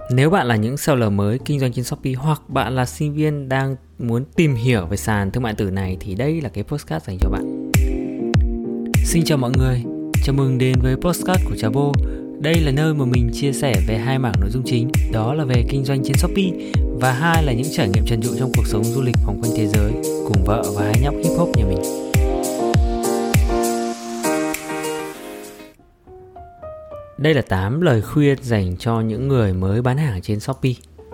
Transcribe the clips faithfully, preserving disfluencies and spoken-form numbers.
Nếu bạn là những seller mới kinh doanh trên Shopee hoặc bạn là sinh viên đang muốn tìm hiểu về sàn thương mại điện tử này thì đây là cái podcast dành cho bạn. Xin chào mọi người, chào mừng đến với podcast của Chabo. Đây là nơi mà mình chia sẻ về hai mảng nội dung chính, đó là về kinh doanh trên Shopee và hai là những trải nghiệm trần trụ trong cuộc sống du lịch vòng quanh thế giới cùng vợ và hai nhóc hip hop nhà mình. Đây là tám lời khuyên dành cho những người mới bán hàng trên Shopee.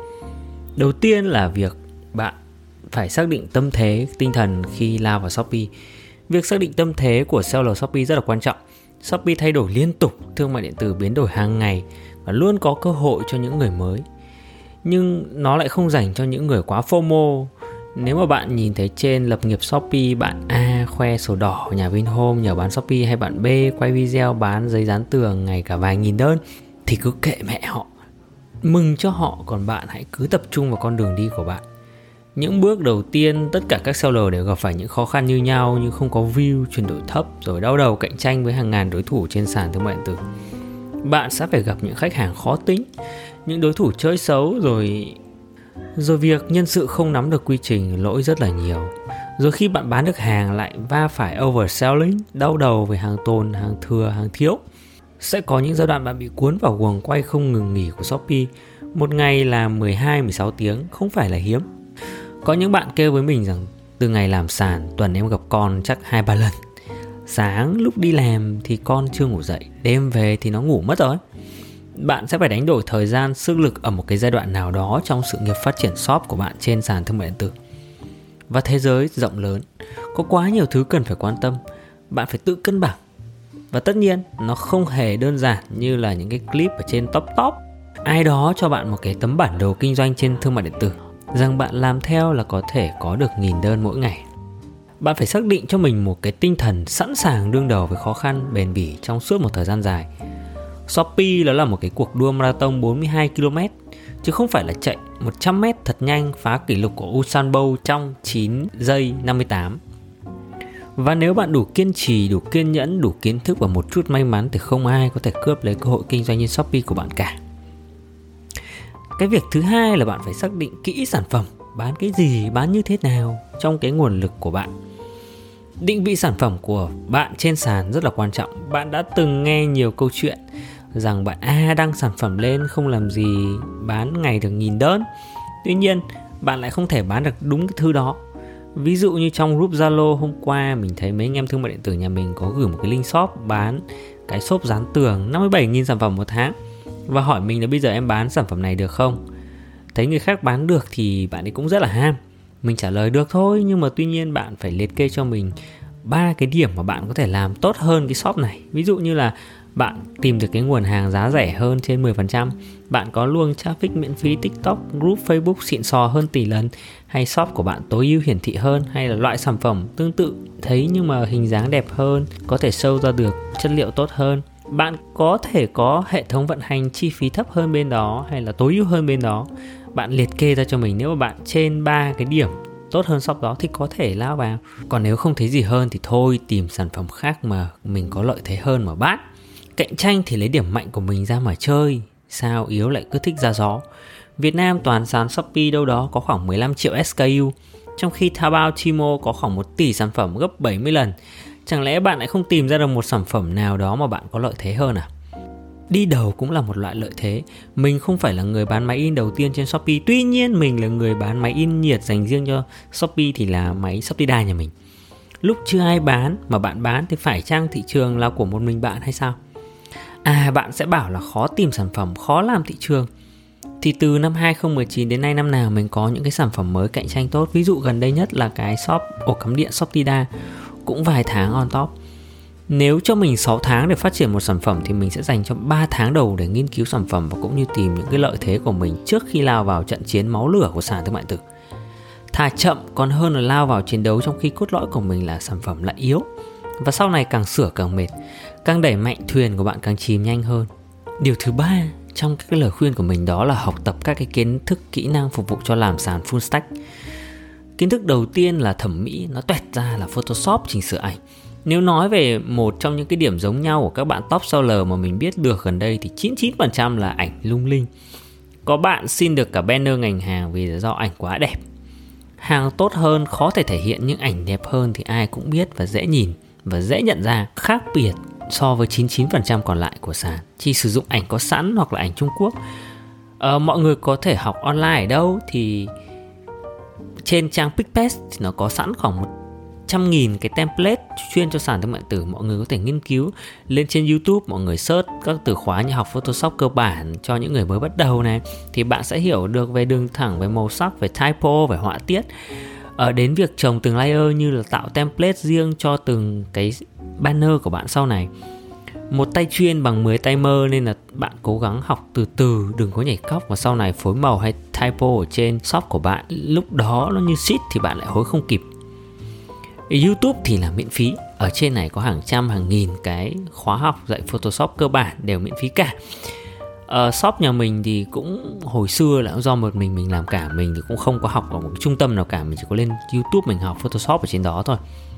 Đầu tiên là việc bạn phải xác định tâm thế, tinh thần khi lao vào Shopee. Việc xác định tâm thế của seller Shopee rất là quan trọng. Shopee thay đổi liên tục, thương mại điện tử biến đổi hàng ngày và luôn có cơ hội cho những người mới. Nhưng nó lại không dành cho những người quá FOMO. Nếu mà bạn nhìn thấy trên lập nghiệp Shopee, bạn A khoe sổ đỏ nhà Vinhome nhờ bán Shopee hay bạn B quay video bán giấy dán tường ngày cả vài nghìn đơn thì cứ kệ mẹ họ. Mừng cho họ, còn bạn hãy cứ tập trung vào con đường đi của bạn. Những bước đầu tiên, tất cả các seller đều gặp phải những khó khăn như nhau như không có view, chuyển đổi thấp, rồi đau đầu cạnh tranh với hàng ngàn đối thủ trên sàn thương mại điện tử. Bạn sẽ phải gặp những khách hàng khó tính, những đối thủ chơi xấu, rồi rồi việc nhân sự không nắm được quy trình, lỗi rất là nhiều. Rồi khi bạn bán được hàng lại va phải overselling, đau đầu về hàng tồn, hàng thừa, hàng thiếu. Sẽ có những giai đoạn bạn bị cuốn vào guồng quay không ngừng nghỉ của Shopee. Một ngày làm mười hai mười sáu tiếng không phải là hiếm. Có những bạn kêu với mình rằng từ ngày làm sàn, tuần em gặp con chắc hai ba lần. Sáng lúc đi làm thì con chưa ngủ dậy, đêm về thì nó ngủ mất rồi. Bạn sẽ phải đánh đổi thời gian, sức lực ở một cái giai đoạn nào đó trong sự nghiệp phát triển shop của bạn trên sàn thương mại điện tử. Và thế giới rộng lớn, có quá nhiều thứ cần phải quan tâm. Bạn phải tự cân bằng. Và tất nhiên, nó không hề đơn giản như là những cái clip ở trên top top. Ai đó cho bạn một cái tấm bản đồ kinh doanh trên thương mại điện tử, rằng bạn làm theo là có thể có được nghìn đơn mỗi ngày. Bạn phải xác định cho mình một cái tinh thần sẵn sàng đương đầu với khó khăn, bền bỉ trong suốt một thời gian dài. Shopee nó là một cái cuộc đua marathon bốn mươi hai ki lô mét, chứ không phải là chạy một trăm mét thật nhanh phá kỷ lục của Usain Bolt trong chín giây năm mươi tám. Và nếu bạn đủ kiên trì, đủ kiên nhẫn, đủ kiến thức và một chút may mắn thì không ai có thể cướp lấy cơ hội kinh doanh trên Shopee của bạn cả. Cái việc thứ hai là bạn phải xác định kỹ sản phẩm, bán cái gì, bán như thế nào trong cái nguồn lực của bạn. Định vị sản phẩm của bạn trên sàn rất là quan trọng. Bạn đã từng nghe nhiều câu chuyện rằng bạn A đăng sản phẩm lên không làm gì bán ngày được nghìn đơn. Tuy nhiên, bạn lại không thể bán được đúng cái thứ đó. Ví dụ như trong group Zalo hôm qua mình thấy mấy anh em thương mại điện tử nhà mình có gửi một cái link shop bán cái xốp dán tường năm mươi bảy nghìn sản phẩm một tháng. Và hỏi mình là bây giờ em bán sản phẩm này được không? Thấy người khác bán được thì bạn ấy cũng rất là ham. Mình trả lời được thôi, nhưng mà tuy nhiên bạn phải liệt kê cho mình ba cái điểm mà bạn có thể làm tốt hơn cái shop này. Ví dụ như là bạn tìm được cái nguồn hàng giá rẻ hơn trên mười phần trăm, bạn có luồng traffic miễn phí TikTok, group Facebook xịn sò hơn tỷ lần, hay shop của bạn tối ưu hiển thị hơn, hay là loại sản phẩm tương tự thấy nhưng mà hình dáng đẹp hơn, có thể show ra được chất liệu tốt hơn. Bạn có thể có hệ thống vận hành chi phí thấp hơn bên đó hay là tối ưu hơn bên đó. Bạn liệt kê ra cho mình, nếu mà bạn trên ba cái điểm tốt hơn shop đó thì có thể lao vào. Còn nếu không thấy gì hơn thì thôi, tìm sản phẩm khác mà mình có lợi thế hơn mà bán. Cạnh tranh thì lấy điểm mạnh của mình ra mà chơi, sao yếu lại cứ thích ra gió. Việt Nam toàn sàn Shopee đâu đó có khoảng mười lăm triệu ét ca u, trong khi Taobao, Tmall có khoảng một tỷ sản phẩm, gấp bảy mươi lần. Chẳng lẽ bạn lại không tìm ra được một sản phẩm nào đó mà bạn có lợi thế hơn à? Đi đầu cũng là một loại lợi thế. Mình không phải là người bán máy in đầu tiên trên Shopee. Tuy nhiên mình là người bán máy in nhiệt dành riêng cho Shopee thì là máy Shoptida nhà mình. Lúc chưa ai bán mà bạn bán thì phải chăng thị trường là của một mình bạn hay sao? À, bạn sẽ bảo là khó tìm sản phẩm, khó làm thị trường. Thì từ năm hai không một chín đến nay, năm nào mình có những cái sản phẩm mới cạnh tranh tốt. Ví dụ gần đây nhất là cái shop ổ cắm điện Shoptida, cũng vài tháng on top. Nếu cho mình sáu tháng để phát triển một sản phẩm thì mình sẽ dành cho ba tháng đầu để nghiên cứu sản phẩm và cũng như tìm những cái lợi thế của mình trước khi lao vào trận chiến máu lửa của sàn thương mại điện tử. Thà chậm còn hơn là lao vào chiến đấu trong khi cốt lõi của mình là sản phẩm lại yếu. Và sau này càng sửa càng mệt, càng đẩy mạnh thuyền của bạn càng chìm nhanh hơn. Điều thứ ba trong các cái lời khuyên của mình đó là học tập các cái kiến thức, kỹ năng phục vụ cho làm sàn full stack. Kiến thức đầu tiên là thẩm mỹ, nó toẹt ra là Photoshop, chỉnh sửa ảnh. Nếu nói về một trong những cái điểm giống nhau của các bạn top seller mà mình biết được gần đây thì chín mươi chín phần trăm là ảnh lung linh. Có bạn xin được cả banner ngành hàng vì do ảnh quá đẹp. Hàng tốt hơn khó thể thể hiện, nhưng ảnh đẹp hơn thì ai cũng biết và dễ nhìn và dễ nhận ra. Khác biệt so với chín mươi chín phần trăm còn lại của sàn chỉ sử dụng ảnh có sẵn hoặc là ảnh Trung Quốc. Ờ, mọi người có thể học online ở đâu thì trên trang Picpest thì nó có sẵn khoảng một trăm nghìn cái template chuyên cho sàn thương mại điện tử. Mọi người có thể nghiên cứu. Lên trên YouTube mọi người search các từ khóa như học Photoshop cơ bản cho những người mới bắt đầu này, thì bạn sẽ hiểu được về đường thẳng, về màu sắc, về typo, về họa tiết. Ở đến việc trồng từng layer như là tạo template riêng cho từng cái banner của bạn sau này. Một tay chuyên bằng mười tay mơ, nên là bạn cố gắng học từ từ, đừng có nhảy cóc, và sau này phối màu hay typo ở trên shop của bạn lúc đó nó như shit thì bạn lại hối không kịp. YouTube thì là miễn phí. Ở trên này có hàng trăm hàng nghìn cái khóa học dạy Photoshop cơ bản đều miễn phí cả. Ở shop nhà mình thì cũng hồi xưa là do một mình mình làm cả, mình thì cũng không có học ở một cái trung tâm nào cả, mình chỉ có lên YouTube mình học Photoshop ở trên đó thôi.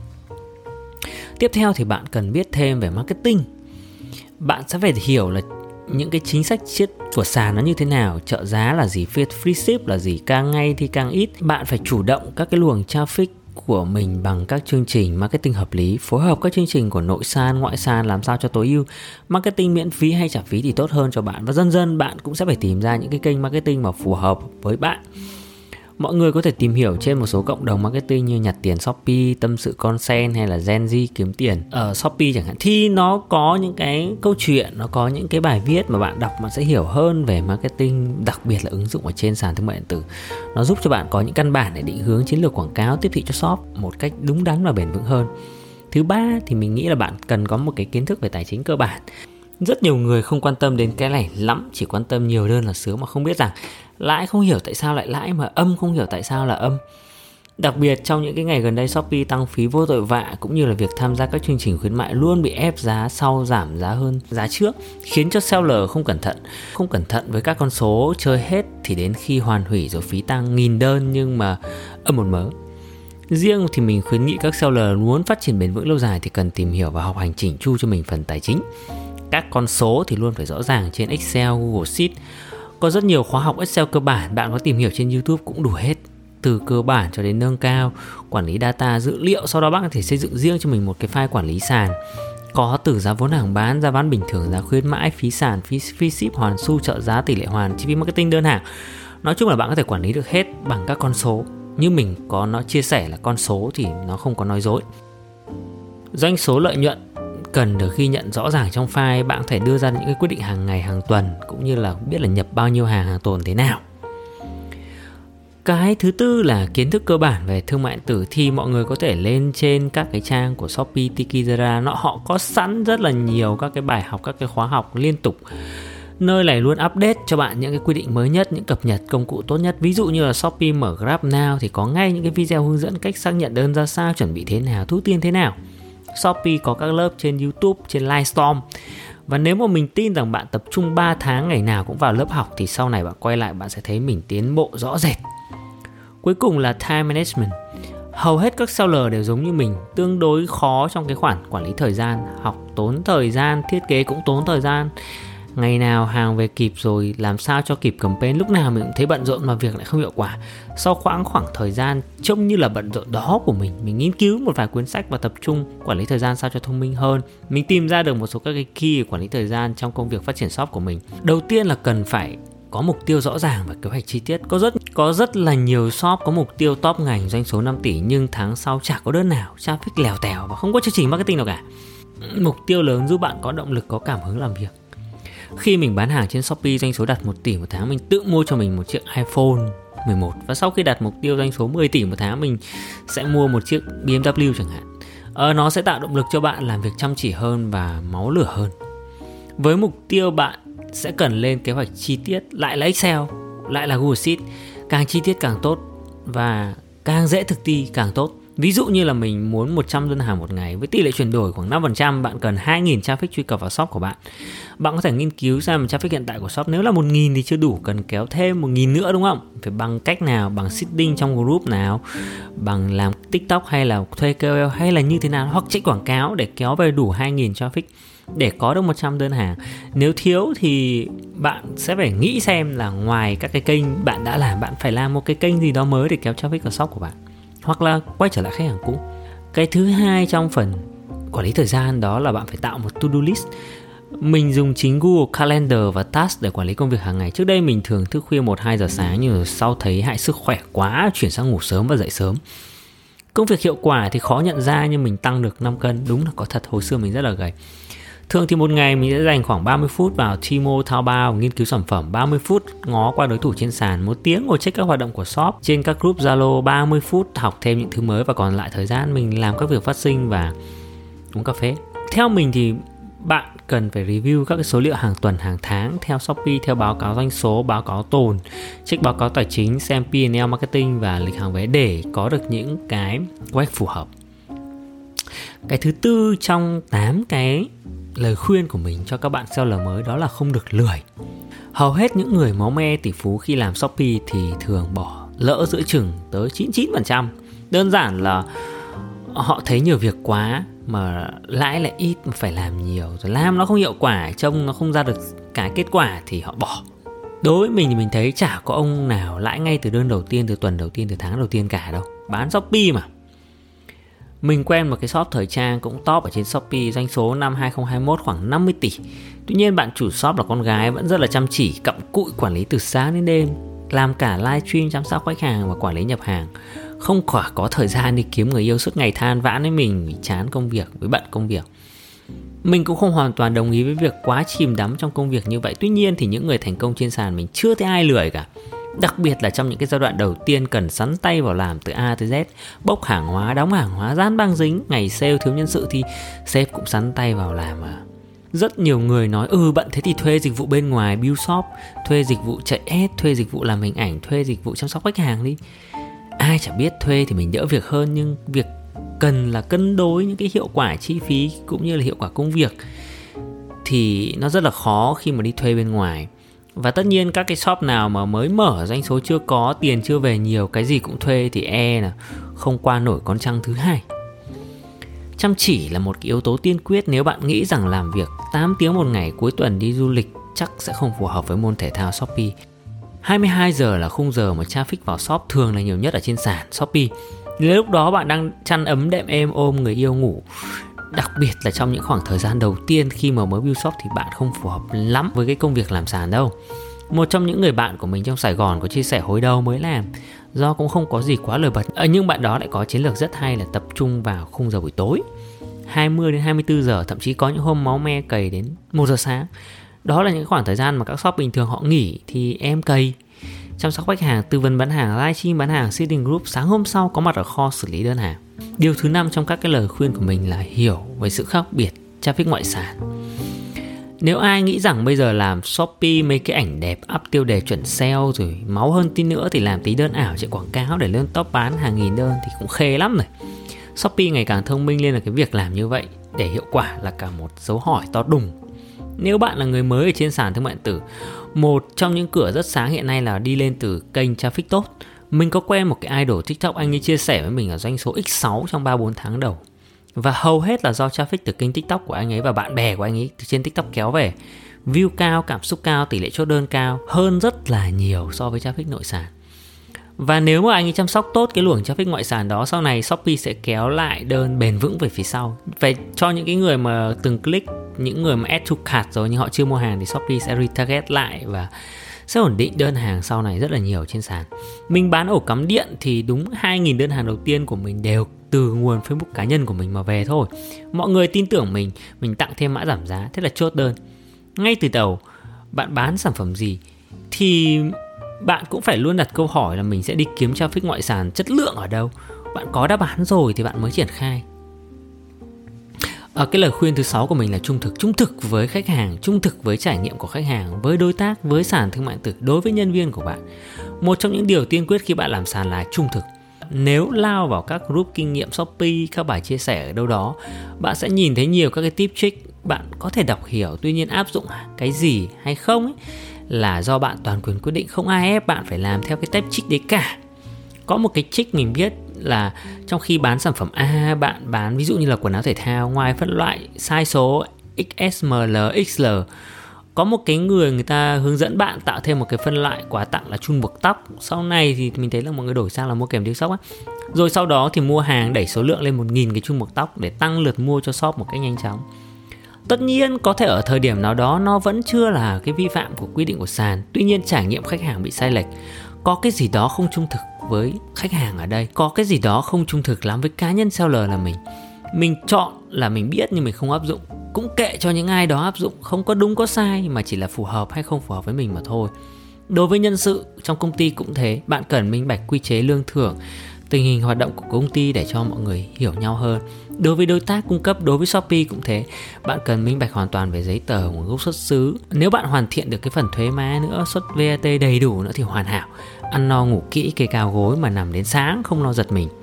Tiếp theo thì bạn cần biết thêm về marketing. Bạn sẽ phải hiểu là những cái chính sách chiết của sàn nó như thế nào, trợ giá là gì, free ship là gì, càng ngay thì càng ít. Bạn phải chủ động các cái luồng traffic của mình bằng các chương trình marketing hợp lý, phối hợp các chương trình của nội sàn, ngoại sàn làm sao cho tối ưu. Marketing miễn phí hay trả phí thì tốt hơn cho bạn, và dần dần bạn cũng sẽ phải tìm ra những cái kênh marketing mà phù hợp với bạn. Mọi người có thể tìm hiểu trên một số cộng đồng marketing như Nhặt Tiền Shopee, Tâm Sự Consent hay là Gen Z Kiếm Tiền ở Shopee chẳng hạn, thì nó có những cái câu chuyện, nó có những cái bài viết mà bạn đọc bạn sẽ hiểu hơn về marketing, đặc biệt là ứng dụng ở trên sàn thương mại điện tử. Nó giúp cho bạn có những căn bản để định hướng chiến lược quảng cáo tiếp thị cho shop một cách đúng đắn và bền vững hơn. Thứ ba thì mình nghĩ là bạn cần có một cái kiến thức về tài chính cơ bản. Rất nhiều người không quan tâm đến cái này lắm, chỉ quan tâm nhiều đơn là sướng mà không biết rằng lãi không hiểu tại sao lại lãi, mà âm không hiểu tại sao là âm. Đặc biệt trong những cái ngày gần đây Shopee tăng phí vô tội vạ, cũng như là việc tham gia các chương trình khuyến mại luôn bị ép giá sau giảm giá hơn giá trước, khiến cho seller không cẩn thận. Không cẩn thận với các con số, chơi hết thì đến khi hoàn hủy rồi phí tăng nghìn đơn nhưng mà âm một mớ. Riêng thì mình khuyến nghị các seller muốn phát triển bền vững lâu dài thì cần tìm hiểu và học hành chỉnh chu cho mình phần tài chính. Các con số thì luôn phải rõ ràng trên Excel, Google Sheet. Có rất nhiều khóa học Excel cơ bản, bạn có tìm hiểu trên YouTube cũng đủ hết. Từ cơ bản cho đến nâng cao, quản lý data, dữ liệu. Sau đó bạn có thể xây dựng riêng cho mình một cái file quản lý sàn. Có từ giá vốn hàng bán, giá bán bình thường, giá khuyến mãi, phí sàn, phí free ship, hoàn xu, trợ giá, tỷ lệ hoàn, chi phí marketing, đơn hàng. Nói chung là bạn có thể quản lý được hết bằng các con số. Như mình có nó chia sẻ là con số thì nó không có nói dối. Doanh số, lợi nhuận cần được ghi nhận rõ ràng trong file. Bạn có thể đưa ra những cái quyết định hàng ngày, hàng tuần, cũng như là biết là nhập bao nhiêu hàng hàng tuần thế nào. Cái thứ tư là kiến thức cơ bản về thương mại điện tử, thì mọi người có thể lên trên các cái trang của Shopee, Tiki, nó họ có sẵn rất là nhiều các cái bài học, các cái khóa học liên tục. Nơi này luôn update cho bạn những cái quy định mới nhất, những cập nhật công cụ tốt nhất. Ví dụ như là Shopee mở Grab Now thì có ngay những cái video hướng dẫn cách xác nhận đơn ra sao, chuẩn bị thế nào, thu tiền thế nào. Shopee có các lớp trên YouTube, trên Livestorm. Và nếu mà mình tin rằng bạn tập trung ba tháng ngày nào cũng vào lớp học thì sau này bạn quay lại bạn sẽ thấy mình tiến bộ rõ rệt. Cuối cùng là time management. Hầu hết các seller đều giống như mình, tương đối khó trong cái khoản quản lý thời gian. Học tốn thời gian, thiết kế cũng tốn thời gian. Ngày nào hàng về kịp rồi làm sao cho kịp campaign, lúc nào mình cũng thấy bận rộn mà việc lại không hiệu quả. Sau khoảng khoảng thời gian trông như là bận rộn đó của mình, mình nghiên cứu một vài cuốn sách và tập trung quản lý thời gian sao cho thông minh hơn. Mình tìm ra được một số các cái key để quản lý thời gian trong công việc phát triển shop của mình. Đầu tiên là cần phải có mục tiêu rõ ràng và kế hoạch chi tiết. Có rất có rất là nhiều shop có mục tiêu top ngành doanh số năm tỷ nhưng tháng sau chả có đơn nào, traffic lèo tèo và không có chương trình marketing nào cả. Mục tiêu lớn giúp bạn có động lực, có cảm hứng làm việc. Khi mình bán hàng trên Shopee doanh số đạt một tỷ một tháng, mình tự mua cho mình một chiếc iPhone mười một. Và sau khi đạt mục tiêu doanh số mười tỷ một tháng, mình sẽ mua một chiếc bê em vê chẳng hạn. Ờ, nó sẽ tạo động lực cho bạn làm việc chăm chỉ hơn và máu lửa hơn. Với mục tiêu bạn sẽ cần lên kế hoạch chi tiết, lại là Excel, lại là Google Sheet. Càng chi tiết càng tốt và càng dễ thực thi càng tốt. Ví dụ như là mình muốn một trăm đơn hàng một ngày với tỷ lệ chuyển đổi khoảng năm phần trăm, bạn cần hai nghìn traffic truy cập vào shop của bạn. Bạn có thể nghiên cứu xem traffic hiện tại của shop, nếu là một nghìn thì chưa đủ, cần kéo thêm một nghìn nữa đúng không? Phải bằng cách nào? Bằng seeding trong group nào? Bằng làm TikTok hay là thuê ca o lờ hay là như thế nào? Hoặc chạy quảng cáo để kéo về đủ hai nghìn traffic. để có được một trăm đơn hàng. Nếu thiếu thì bạn sẽ phải nghĩ xem là ngoài các cái kênh bạn đã làm, bạn phải làm một cái kênh gì đó mới để kéo traffic vào shop của bạn, hoặc là quay trở lại khách hàng cũ. Cái thứ hai trong phần quản lý thời gian đó là bạn phải tạo một to-do list. Mình dùng chính Google Calendar và Task để quản lý công việc hàng ngày. Trước đây mình thường thức khuya một hai giờ sáng, nhưng sau thấy hại sức khỏe quá, chuyển sang ngủ sớm và dậy sớm. Công việc hiệu quả thì khó nhận ra, nhưng mình tăng được năm cân. Đúng là có thật, hồi xưa mình rất là gầy. Thường thì một ngày mình sẽ dành khoảng ba mươi phút vào Timo, Taobao, nghiên cứu sản phẩm, ba mươi phút ngó qua đối thủ trên sàn, một tiếng ngồi check các hoạt động của shop trên các group Zalo, ba mươi phút học thêm những thứ mới, và còn lại thời gian mình làm các việc phát sinh và uống cà phê. Theo mình thì bạn cần phải review các cái số liệu hàng tuần, hàng tháng theo Shopee, theo báo cáo doanh số, báo cáo tồn, check báo cáo tài chính, xem pê and lờ marketing và lịch hàng vé để có được những cái kế hoạch phù hợp. Cái thứ tư trong tám cái lời khuyên của mình cho các bạn seller mới đó là không được lười. Hầu hết những người máu me tỷ phú khi làm Shopee thì thường bỏ lỡ giữa chừng tới chín mươi chín phần trăm. Đơn giản là họ thấy nhiều việc quá mà lãi lại ít mà phải làm nhiều, rồi làm nó không hiệu quả, trông nó không ra được cái kết quả thì họ bỏ. Đối với mình thì mình thấy chả có ông nào lãi ngay từ đơn đầu tiên, từ tuần đầu tiên, từ tháng đầu tiên cả đâu. Bán Shopee mà. Mình quen một cái shop thời trang cũng top ở trên Shopee, doanh số năm hai không hai mốt khoảng năm mươi tỷ. Tuy nhiên bạn chủ shop là con gái, vẫn rất là chăm chỉ, cặm cụi quản lý từ sáng đến đêm, làm cả livestream chăm sóc khách hàng và quản lý nhập hàng. Không khỏi có thời gian đi kiếm người yêu, suốt ngày than vãn với mình vì chán công việc, với bận công việc. Mình cũng không hoàn toàn đồng ý với việc quá chìm đắm trong công việc như vậy. Tuy nhiên thì những người thành công trên sàn mình chưa thấy ai lười cả. Đặc biệt là trong những cái giai đoạn đầu tiên cần sắn tay vào làm từ A tới Z, bốc hàng hóa, đóng hàng hóa, dán băng dính. Ngày sale thiếu nhân sự thì sếp cũng sắn tay vào làm mà. Rất nhiều người nói ừ bận thế thì thuê dịch vụ bên ngoài, build shop, thuê dịch vụ chạy ad, thuê dịch vụ làm hình ảnh, thuê dịch vụ chăm sóc khách hàng đi. Ai chả biết thuê thì mình đỡ việc hơn, nhưng việc cần là cân đối những cái hiệu quả chi phí cũng như là hiệu quả công việc thì nó rất là khó khi mà đi thuê bên ngoài. Và tất nhiên các cái shop nào mà mới mở, doanh số chưa có, tiền chưa về nhiều, cái gì cũng thuê thì e là không qua nổi con trăng thứ hai. Chăm chỉ là một cái yếu tố tiên quyết. Nếu bạn nghĩ rằng làm việc tám tiếng một ngày cuối tuần đi du lịch chắc sẽ không phù hợp với môn thể thao Shopee. hai mươi hai giờ là khung giờ mà traffic vào shop thường là nhiều nhất ở trên sàn Shopee. Nếu lúc đó bạn đang chăn ấm đệm êm ôm người yêu ngủ, đặc biệt là trong những khoảng thời gian đầu tiên khi mà mới build shop, thì bạn không phù hợp lắm với cái công việc làm sàn đâu. Một trong những người bạn của mình trong Sài Gòn có chia sẻ hồi đầu mới làm, do cũng không có gì quá nổi bật, à, nhưng bạn đó lại có chiến lược rất hay là tập trung vào khung giờ buổi tối, hai mươi đến hai mươi tư giờ, thậm chí có những hôm máu me cày đến một giờ sáng. Đó là những khoảng thời gian mà các shop bình thường họ nghỉ thì em cày, chăm sóc khách hàng, tư vấn bán hàng, livestream bán hàng, seeding group, sáng hôm sau có mặt ở kho xử lý đơn hàng. Điều thứ năm trong các cái lời khuyên của mình là hiểu về sự khác biệt traffic ngoại sàn. Nếu ai nghĩ rằng bây giờ làm Shopee mấy cái ảnh đẹp, up tiêu đề chuẩn sale rồi máu hơn tí nữa thì làm tí đơn ảo chạy quảng cáo để lên top bán hàng nghìn đơn thì cũng khê lắm rồi. Shopee ngày càng thông minh lên là cái việc làm như vậy để hiệu quả là cả một dấu hỏi to đùng. Nếu bạn là người mới ở trên sàn thương mại điện tử, một trong những cửa rất sáng hiện nay là đi lên từ kênh traffic tốt. Mình có quen một cái idol TikTok, anh ấy chia sẻ với mình là doanh số nhân sáu trong ba bốn tháng đầu. Và hầu hết là do traffic từ kênh TikTok của anh ấy và bạn bè của anh ấy từ trên TikTok kéo về. View cao, cảm xúc cao, tỷ lệ chốt đơn cao hơn rất là nhiều so với traffic nội sàn. Và nếu mà anh ấy chăm sóc tốt cái luồng traffic ngoại sàn đó, sau này Shopee sẽ kéo lại đơn bền vững về phía sau. Vậy cho những cái người mà từng click, những người mà add to cart rồi nhưng họ chưa mua hàng thì Shopee sẽ retarget lại và sẽ ổn định đơn hàng sau này rất là nhiều trên sàn. Mình bán ổ cắm điện thì đúng hai nghìn đơn hàng đầu tiên của mình đều từ nguồn Facebook cá nhân của mình mà về thôi. Mọi người tin tưởng mình, mình tặng thêm mã giảm giá, thế là chốt đơn. Ngay từ đầu, bạn bán sản phẩm gì thì bạn cũng phải luôn đặt câu hỏi là mình sẽ đi kiếm traffic ngoại sàn chất lượng ở đâu. Bạn có đáp án rồi thì bạn mới triển khai. À, cái lời khuyên thứ sáu của mình là trung thực. Trung thực với khách hàng, trung thực với trải nghiệm của khách hàng, với đối tác, với sàn thương mại điện tử, đối với nhân viên của bạn. Một trong những điều tiên quyết khi bạn làm sàn là trung thực. Nếu lao vào các group kinh nghiệm Shopee, các bài chia sẻ ở đâu đó, bạn sẽ nhìn thấy nhiều các cái tip trick bạn có thể đọc hiểu. Tuy nhiên áp dụng cái gì hay không ấy, là do bạn toàn quyền quyết định, không ai ép bạn phải làm theo cái tip trick đấy cả. Có một cái trick mình biết là trong khi bán sản phẩm A, bạn bán ví dụ như là quần áo thể thao, ngoài phân loại size số ích ét em lờ, ích lờ. Có một cái người người ta hướng dẫn bạn tạo thêm một cái phân loại quà tặng là chun buộc tóc. Sau này thì mình thấy là mọi người đổi sang là mua kèm điếu xốc á. Rồi sau đó thì mua hàng đẩy số lượng lên một nghìn cái chun buộc tóc để tăng lượt mua cho shop một cách nhanh chóng. Tất nhiên có thể ở thời điểm nào đó nó vẫn chưa là cái vi phạm của quy định của sàn. Tuy nhiên trải nghiệm khách hàng bị sai lệch. Có cái gì đó không trung thực với khách hàng ở đây. Có cái gì đó không trung thực lắm với cá nhân seller là mình. Mình chọn là mình biết nhưng mình không áp dụng. Cũng kệ cho những ai đó áp dụng. Không có đúng có sai mà chỉ là phù hợp hay không phù hợp với mình mà thôi. Đối với nhân sự trong công ty cũng thế. Bạn cần minh bạch quy chế lương thưởng, tình hình hoạt động của công ty để cho mọi người hiểu nhau hơn. Đối với đối tác cung cấp, đối với Shopee cũng thế. Bạn cần minh bạch hoàn toàn về giấy tờ, nguồn gốc xuất xứ. Nếu bạn hoàn thiện được cái phần thuế má nữa, xuất vê a tê đầy đủ nữa thì hoàn hảo. Ăn no ngủ kỹ, kê cao gối mà nằm đến sáng không lo giật mình.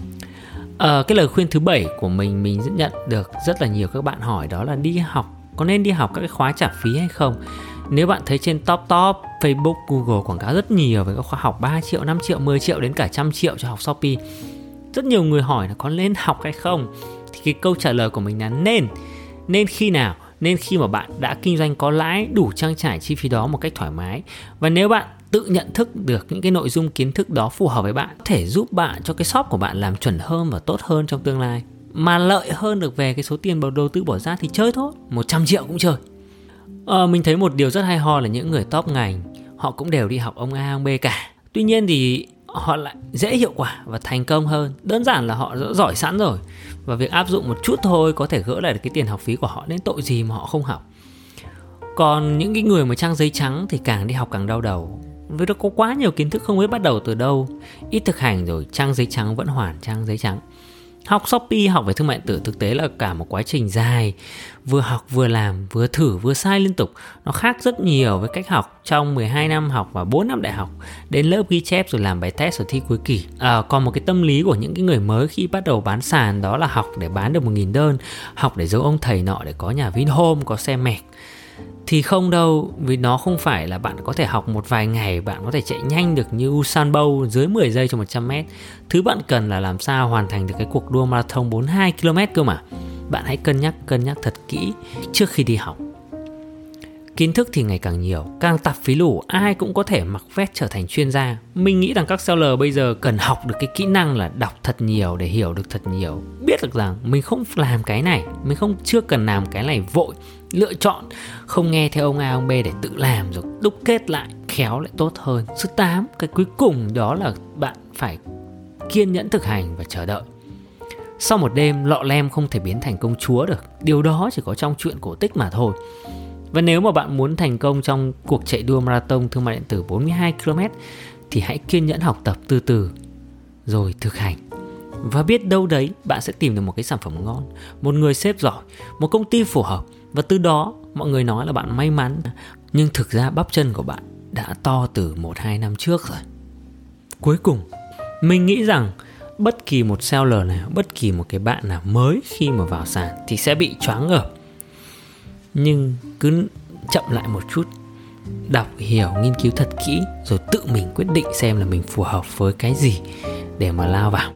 Ờ, cái lời khuyên thứ bảy của mình, mình nhận được rất là nhiều các bạn hỏi đó là đi học, có nên đi học các cái khóa trả phí hay không? Nếu bạn thấy trên top top, Facebook, Google quảng cáo rất nhiều về các khóa học ba triệu, năm triệu, mười triệu đến cả trăm triệu cho học Shopee. Rất nhiều người hỏi là có nên học hay không? Thì cái câu trả lời của mình là nên. Nên khi nào? Nên khi mà bạn đã kinh doanh có lãi, đủ trang trải chi phí đó một cách thoải mái. Và nếu bạn tự nhận thức được những cái nội dung kiến thức đó phù hợp với bạn, có thể giúp bạn cho cái shop của bạn làm chuẩn hơn và tốt hơn trong tương lai. Mà lợi hơn được về cái số tiền đầu tư bỏ ra thì chơi thôi, một trăm triệu cũng chơi. Ờ, mình thấy một điều rất hay ho là những người top ngành họ cũng đều đi học ông A, ông B cả. Tuy nhiên thì họ lại dễ hiệu quả và thành công hơn. Đơn giản là họ giỏi sẵn rồi. Và việc áp dụng một chút thôi có thể gỡ lại được cái tiền học phí của họ, nên tội gì mà họ không học. Còn những cái người mà trang giấy trắng thì càng đi học càng đau đầu. Vì nó có quá nhiều kiến thức không biết bắt đầu từ đâu. Ít thực hành rồi trang giấy trắng vẫn hoàn trang giấy trắng. Học Shopee, học về thương mại điện tử thực tế là cả một quá trình dài. Vừa học vừa làm, vừa thử vừa sai liên tục. Nó khác rất nhiều với cách học trong mười hai năm học và bốn năm đại học. Đến lớp ghi chép rồi làm bài test rồi thi cuối kỳ. À, còn một cái tâm lý của những cái người mới khi bắt đầu bán sàn đó là học để bán được một nghìn đơn. Học để giấu ông thầy nọ để có nhà Vinhome, có xe mẹc. Thì không đâu, vì nó không phải là bạn có thể học một vài ngày, bạn có thể chạy nhanh được như Usain Bolt dưới mười giây cho một trăm mét. Thứ bạn cần là làm sao hoàn thành được cái cuộc đua marathon bốn mươi hai ki lô mét cơ mà. Bạn hãy cân nhắc, cân nhắc thật kỹ trước khi đi học. Kiến thức thì ngày càng nhiều, càng tạp phí lủ, ai cũng có thể mặc vest trở thành chuyên gia. Mình nghĩ rằng các seller bây giờ cần học được cái kỹ năng là đọc thật nhiều để hiểu được thật nhiều. Biết được rằng mình không làm cái này, mình không chưa cần làm cái này vội. Lựa chọn, không nghe theo ông A, ông B để tự làm rồi đúc kết lại, khéo lại tốt hơn. Số tám, cái cuối cùng đó là bạn phải kiên nhẫn thực hành và chờ đợi. Sau một đêm, lọ lem không thể biến thành công chúa được. Điều đó chỉ có trong truyện cổ tích mà thôi. Và nếu mà bạn muốn thành công trong cuộc chạy đua marathon thương mại điện tử bốn mươi hai ki lô mét thì hãy kiên nhẫn học tập từ từ rồi thực hành. Và biết đâu đấy bạn sẽ tìm được một cái sản phẩm ngon, một người sếp giỏi, một công ty phù hợp. Và từ đó mọi người nói là bạn may mắn. Nhưng thực ra bắp chân của bạn đã to từ một hai năm trước rồi. Cuối cùng, mình nghĩ rằng bất kỳ một seller nào, bất kỳ một cái bạn nào mới khi mà vào sàn thì sẽ bị choáng ngợp. Nhưng cứ chậm lại một chút, đọc, hiểu, nghiên cứu thật kỹ rồi tự mình quyết định xem là mình phù hợp với cái gì để mà lao vào.